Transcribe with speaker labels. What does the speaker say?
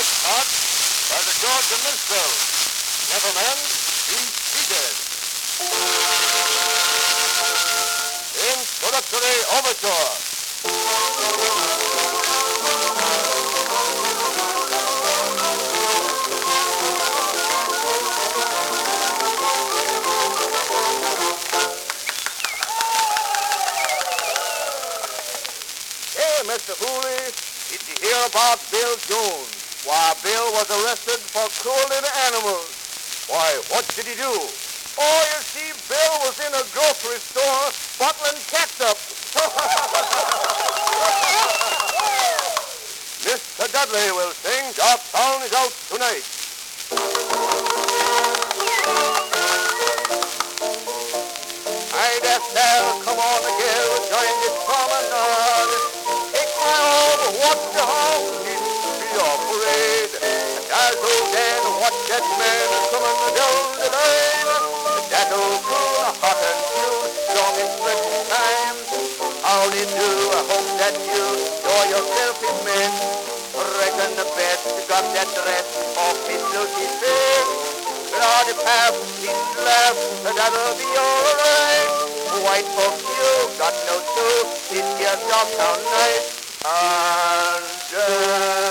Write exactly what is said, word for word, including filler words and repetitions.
Speaker 1: Next part by the George the Minstrel. Gentlemen, be seated. Introductory overture. Hey, Mister Hooley, did you hear about Bill Jones? Why, Bill was arrested for cruelty to animals. Why, what did he do? Oh, you see, Bill was in a grocery store bottling ketchup. Mister Dudley will sing Jocktown is Out Tonight. I just there, come on again, join this promenade. Take my arm, watch the hound, it's be your parade. And I'll go then, watch that man coming down the lane. That'll cool, hot and cool, strong in stretching time. How do you do? I hope that you enjoy yourself in men. Reckon the best got that dress off his silky face. Lord, if half his laugh, that'll be alright. White folks, you got no clue, it's your Jocktown night. And uh,